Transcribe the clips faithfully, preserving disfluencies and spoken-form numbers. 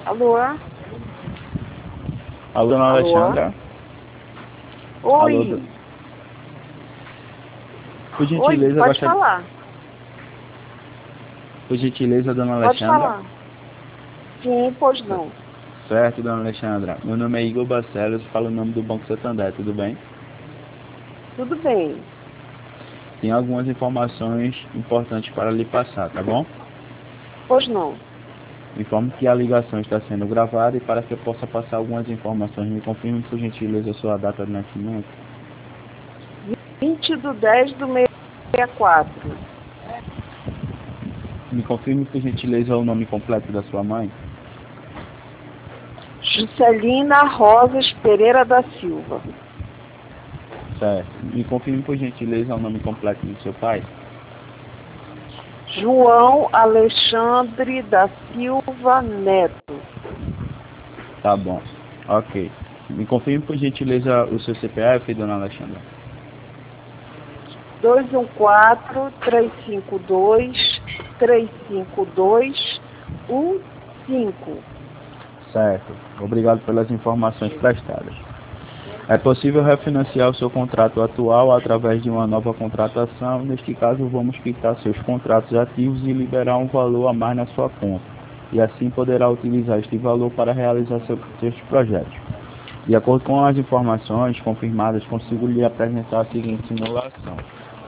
Alô? Alô, dona Alô? Alexandra? Oi. Alô, do- Por Oi, gentileza, pode gostaria... falar. Por gentileza, dona Pode Alexandra? falar. Sim, pois não. Certo, dona Alexandra. Meu nome é Igor Barcelos, falo o nome do Banco Santander, tudo bem? Tudo bem. Tem algumas informações importantes para lhe passar, tá bom? Pois não. Informo que a ligação está sendo gravada e para que eu possa passar algumas informações, me confirme por gentileza a sua data de nascimento. vinte de dez de sessenta e quatro. Me confirme por gentileza o nome completo da sua mãe. Juscelina Rosas Pereira da Silva. Certo. Me confirme por gentileza o nome completo do seu pai. João Alexandre da Silva Neto. Tá bom. Ok. Me confirme por gentileza o seu C P F, dona Alexandra. dois um quatro, três cinco dois, três cinco dois, um cinco. Certo. Obrigado pelas informações prestadas. É possível refinanciar o seu contrato atual através de uma nova contratação. Neste caso, vamos quitar seus contratos ativos e liberar um valor a mais na sua conta. E assim poderá utilizar este valor para realizar seu- seus projetos. De acordo com as informações confirmadas, consigo lhe apresentar a seguinte simulação.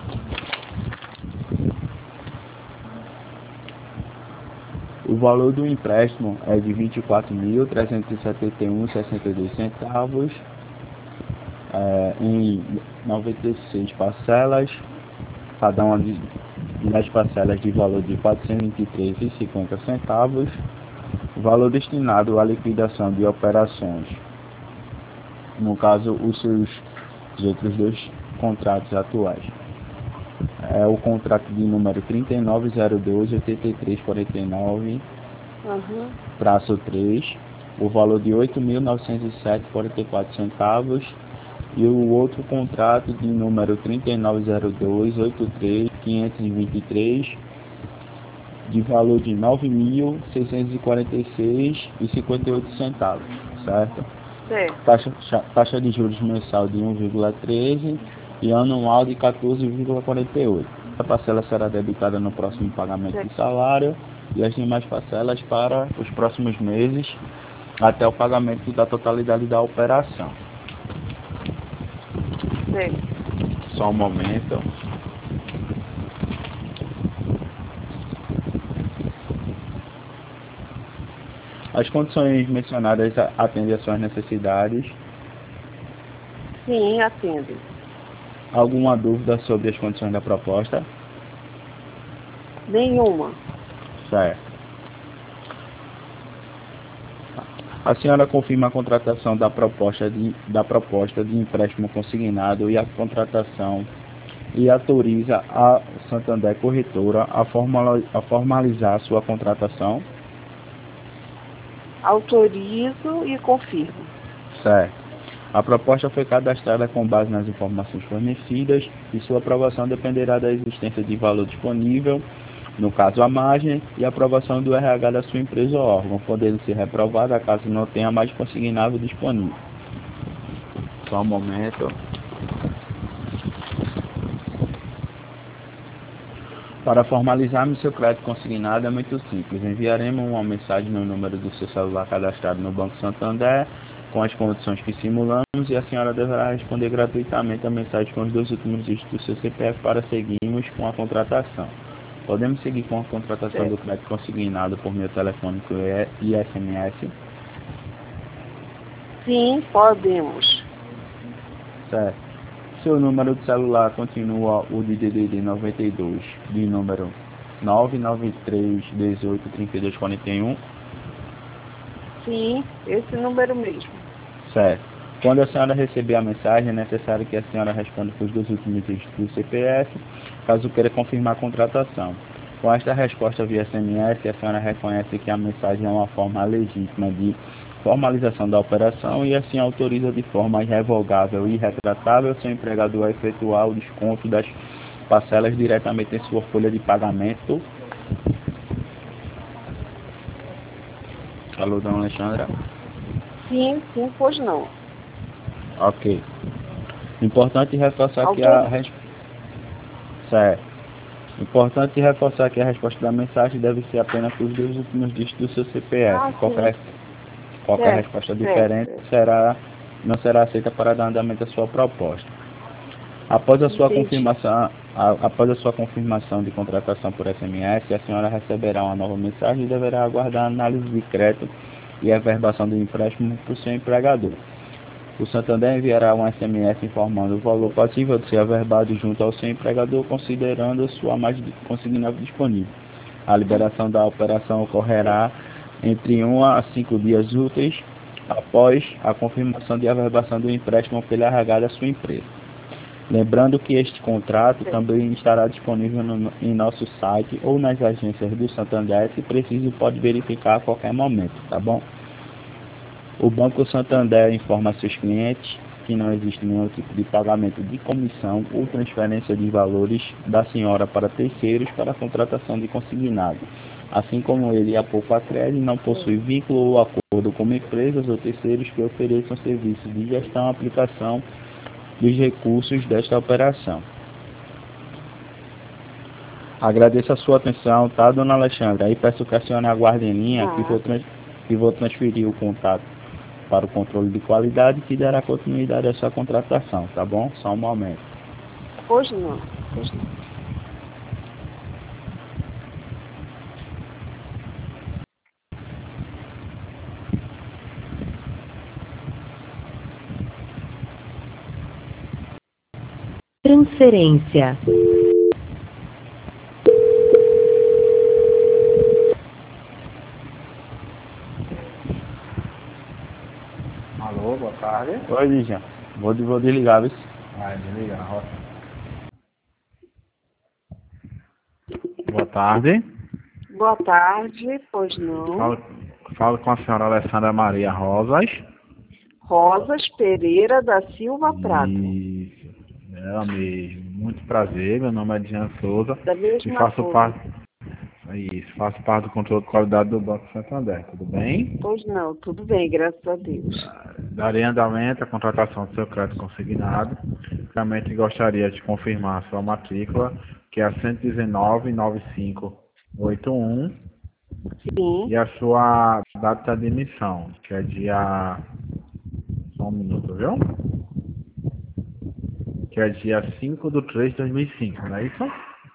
O valor do empréstimo é de vinte e quatro mil, trezentos e setenta e um vírgula sessenta e dois centavos, é, em noventa e seis parcelas, cada uma de- das parcelas de valor de quatrocentos e vinte e três vírgula cinquenta centavos, valor destinado à liquidação de operações, no caso, os seus os outros dois contratos atuais. É o contrato de número trinta e nove zero dois, oitenta e três quarenta e nove, Uhum. traço três, o valor de oito mil novecentos e sete vírgula quarenta e quatro centavos, e o outro contrato de número trinta e nove zero dois, oitenta e três quinhentos e vinte e três, de valor de nove mil seiscentos e quarenta e seis vírgula cinquenta e oito centavos, certo? Certo. Taxa, cha- taxa de juros mensal de um vírgula treze e anual de quatorze vírgula quarenta e oito. A parcela será debitada no próximo pagamento de salário e as demais parcelas para os próximos meses até o pagamento da totalidade da operação. Certo. Só um momento. As condições mencionadas a- atendem às suas necessidades. Sim, atendo. Alguma dúvida sobre as condições da proposta? Nenhuma. Certo. A senhora confirma a contratação da proposta de, da proposta de empréstimo consignado e a contratação e autoriza a Santander Corretora a, formala- a formalizar a sua contratação? Autorizo e confirmo. Certo. A proposta foi cadastrada com base nas informações fornecidas e sua aprovação dependerá da existência de valor disponível, no caso a margem, e a aprovação do R H da sua empresa ou órgão, podendo ser reprovada caso não tenha mais consignável disponível. Só um momento. Para formalizarmos seu crédito consignado é muito simples. Enviaremos uma mensagem no número do seu celular cadastrado no Banco Santander com as condições que simulamos e a senhora deverá responder gratuitamente a mensagem com os dois últimos dígitos do seu C P F para seguirmos com a contratação. Podemos seguir com a contratação Certo. do crédito consignado por meio telefônico e S M S? Sim, podemos. Certo. Seu número de celular continua o de D D D noventa e dois, de número nove nove três um oito três dois quatro um? Sim, esse número mesmo. Certo. Quando a senhora receber a mensagem, é necessário que a senhora responda com os dois últimos dígitos do C P F, caso queira confirmar a contratação. Com esta resposta via S M S, a senhora reconhece que a mensagem é uma forma legítima de formalização da operação e assim autoriza de forma irrevogável e irretratável seu empregador a efetuar o desconto das parcelas diretamente em sua folha de pagamento. Alô, dona Alexandra? Sim, sim, pois não. Ok. Importante reforçar que Alguém... a res- certo. Importante reforçar que a resposta da mensagem deve ser apenas com os dois últimos dígitos do seu C P F. Ah, sim. Qualquer, qualquer Certo, resposta certo, diferente certo. será, não será aceita para dar andamento à sua proposta. Após a sua Entendi. confirmação, a, após a sua confirmação de contratação por S M S, a senhora receberá uma nova mensagem e deverá aguardar a análise de crédito e a verbação do empréstimo para o seu empregador. O Santander enviará um S M S informando o valor passível de ser averbado junto ao seu empregador, considerando a sua margem de consignado disponível. A liberação da operação ocorrerá entre um a cinco dias úteis após a confirmação de averbação do empréstimo pela R H da sua empresa. Lembrando que este contrato Certo. também estará disponível no, em nosso site ou nas agências do Santander, se preciso pode verificar a qualquer momento, tá bom? O Banco Santander informa a seus clientes que não existe nenhum tipo de pagamento de comissão ou transferência de valores da senhora para terceiros para a contratação de consignado. Assim como ele, a Poupa Crédito não possui vínculo ou acordo com empresas ou terceiros que ofereçam serviços de gestão e aplicação dos recursos desta operação. Agradeço a sua atenção, tá, dona Alexandra? Aí peço que a senhora aguarde em linha que vou, trans que vou transferir o contato para o controle de qualidade que dará continuidade a essa contratação, tá bom? Só um momento. Pois não, pois não. Transferência. Alô, boa tarde. Oi, Lígia. Vou, vou desligar, viu? Vai, desliga, roça. Boa tarde. Boa tarde, pois não. Falo, falo com a senhora Alessandra Maria Rosas. Rosas Pereira da Silva Prado. Isso, ela mesmo. Muito prazer, meu nome é Diana Souza. Da E mesma faço forma. parte. Isso, faço parte do controle de qualidade do Banco Santander, tudo bem? Pois não, tudo bem, graças a Deus. Darei andamento à contratação do seu crédito consignado. Realmente gostaria de confirmar a sua matrícula, que é a cento e dezenove, nove cinco oito um, Sim, e a sua data de emissão, que é dia... Só um minuto, viu? Que é dia cinco de três de dois mil e cinco, não é isso?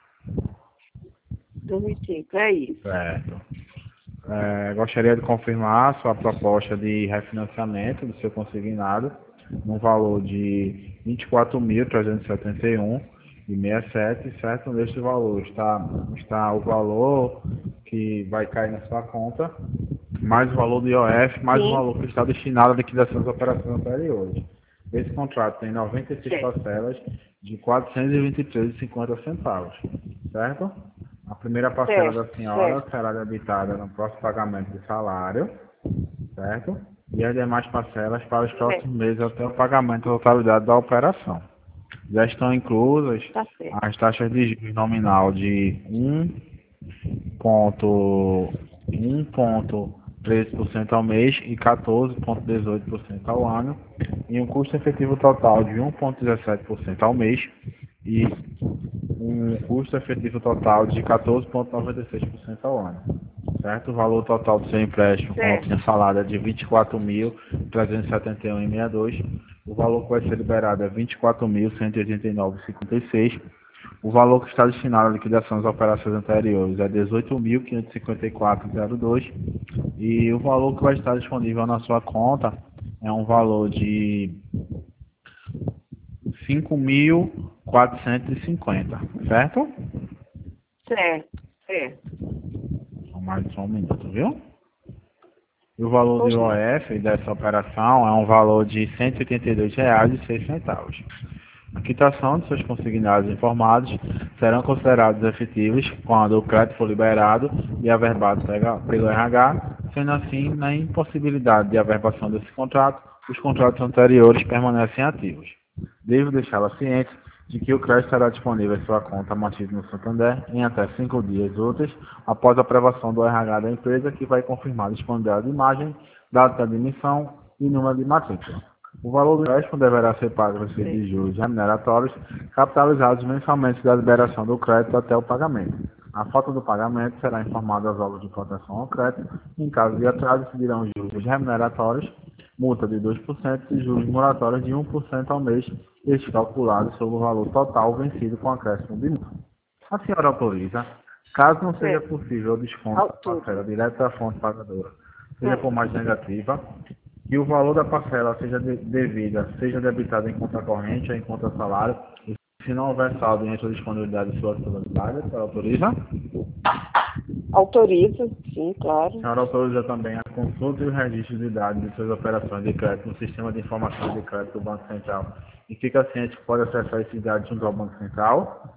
dois mil e cinco, é isso. Certo. É, gostaria de confirmar a sua proposta de refinanciamento do seu consignado no valor de vinte e quatro mil trezentos e setenta e um e sessenta e sete, certo? Neste valor está, está o valor que vai cair na sua conta, mais o valor do I O F, mais Sim. o valor que está destinado à liquidação das operações anteriores. Esse contrato tem noventa e seis Certo. parcelas de quatrocentos e vinte e três reais e cinquenta centavos, certo? A primeira parcela Certo, da senhora certo. será debitada no próximo pagamento de salário, certo? E as demais parcelas para os próximos meses até o pagamento da totalidade da operação. Já estão inclusas Tá certo. as taxas de juros nominal de um vírgula treze por cento ao mês e quatorze vírgula dezoito por cento ao ano, e um custo efetivo total de um vírgula dezessete por cento ao mês e um custo efetivo total de quatorze vírgula noventa e seis por cento ao ano. Certo? O valor total do seu empréstimo, como Certo. tinha falado, é de vinte e quatro mil trezentos e setenta e um reais e sessenta e dois. O valor que vai ser liberado é vinte e quatro mil cento e oitenta e nove reais e cinquenta e seis. O valor que está destinado à liquidação das operações anteriores é dezoito mil quinhentos e cinquenta e quatro reais e zero dois. E o valor que vai estar disponível na sua conta é um valor de cinco mil quatrocentos e cinquenta, certo? Certo, certo. Só mais só um minuto, viu? E o valor do Pois I O não. F dessa operação é um valor de cento e oitenta e dois reais e seis centavos. A quitação de seus consignados informados serão considerados efetivos quando o crédito for liberado e averbado pelo R H, sendo assim, na impossibilidade de averbação desse contrato, os contratos anteriores permanecem ativos. Devo deixá-la ciente de que o crédito será disponível em sua conta mantida no Santander em até cinco dias úteis após a aprovação do R H da empresa, que vai confirmar a disponibilidade de imagem, data de emissão e número de matrícula. O valor do empréstimo deverá ser pago a receber de juros remuneratórios capitalizados mensalmente da liberação do crédito até o pagamento. A falta do pagamento será informada aos órgãos de proteção ao crédito. Em caso de atraso, seguirão juros remuneratórios, multa de dois por cento e juros moratórios de um por cento ao mês, este calculado sobre o valor total vencido com acréscimo de multa. A senhora autoriza, caso não seja possível o desconto da parcela direto da fonte pagadora, seja por mais negativa, que o valor da parcela seja de, devida, seja debitado em conta corrente ou em conta salário, e se não houver saldo em sua disponibilidade de sua totalidade, a senhora autoriza? Autoriza, sim, claro. A senhora autoriza também a consulta e o registro de dados de suas operações de crédito no sistema de informações de crédito do Banco Central e fica ciente que pode acessar esses dados junto ao Banco Central?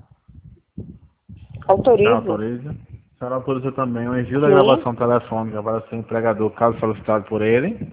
Autoriza. A senhora autoriza? A senhora autoriza também o envio da gravação telefônica para seu empregador, caso solicitado por ele?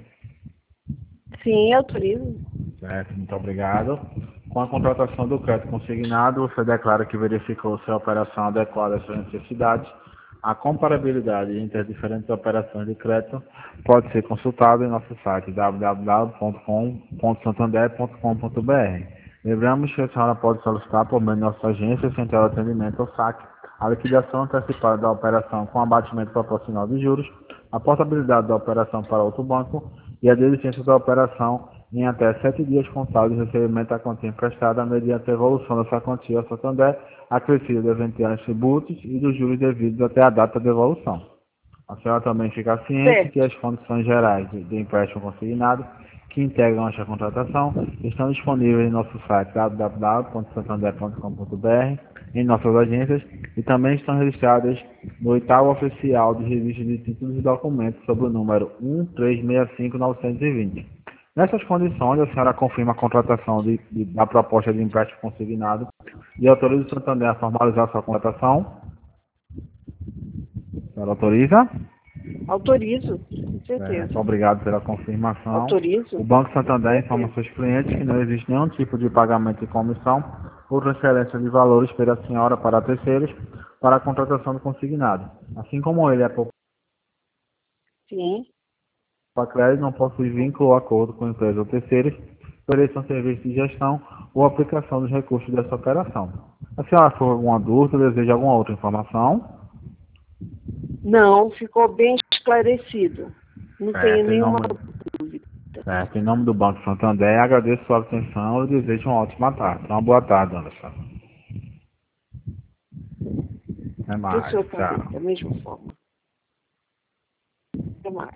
Sim, autorizo. Certo, muito obrigado. Com a contratação do crédito consignado, você declara que verificou se a operação adequada às suas necessidades. A comparabilidade entre as diferentes operações de crédito pode ser consultada em nosso site w w w ponto com ponto santander ponto com ponto b r. Lembramos que a senhora pode solicitar por meio de nossa agência Central de Atendimento ou S A C a liquidação antecipada da operação com abatimento proporcional de juros, a portabilidade da operação para outro banco e a desistência da operação em até sete dias contados de recebimento da quantia emprestada mediante a evolução dessa quantia ao Santander, acrescida de eventuais tributos e dos juros devidos até a data de devolução. A senhora também fica ciente Certo. que as condições gerais de, de empréstimo consignado que integram esta contratação estão disponíveis em nosso site w w w ponto santander ponto com ponto b r, em nossas agências, e também estão registradas no oitavo oficial de registro de títulos e documentos sob o número um três seis cinco nove dois zero. Nessas condições, a senhora confirma a contratação de, de, da proposta de empréstimo consignado e autoriza o Santander a formalizar sua contratação? A senhora autoriza? Autorizo, com certeza. É, obrigado pela confirmação. Autorizo. O Banco Santander informa aos seus clientes que não existe nenhum tipo de pagamento de comissão ou transferência de valores pela senhora para terceiros para a contratação do consignado. Assim como ele é pouco Sim. para crédito, não possui vínculo ou acordo com empresas ou terceiros, ofereçam serviço de gestão ou aplicação dos recursos dessa operação. A senhora for alguma dúvida, deseja alguma outra informação? Não, ficou bem esclarecido. Não É, tenho em nenhuma nome- dúvida. Certo, em nome do Banco Santander, agradeço sua atenção e desejo uma ótima tarde. Uma boa tarde, Anderson. Até Do mais. seu Tchau. também, da mesma forma. Até mais.